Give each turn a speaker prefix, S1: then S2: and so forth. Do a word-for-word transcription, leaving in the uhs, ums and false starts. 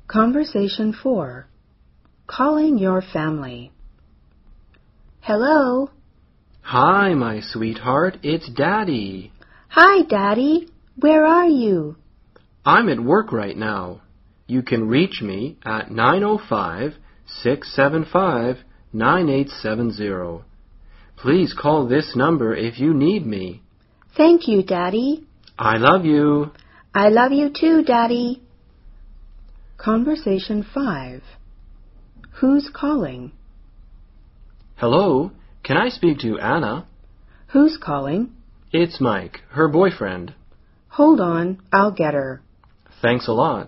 S1: Conversation four. Calling your family. Hello.
S2: Hi, my sweetheart. It's Daddy.
S1: Hi, Daddy. Where are you?
S2: I'm at work right now. You can reach me at nine oh five, six seven five, nine eight seven zero. Please call this number if you need me.
S1: Thank you, Daddy.
S2: I love you.
S1: I love you too, Daddy. Conversation five. Who's calling?
S2: Hello, can I speak to Anna?
S1: Who's calling?
S2: It's Mike, her boyfriend.
S1: Hold on, I'll get her.
S2: Thanks a lot.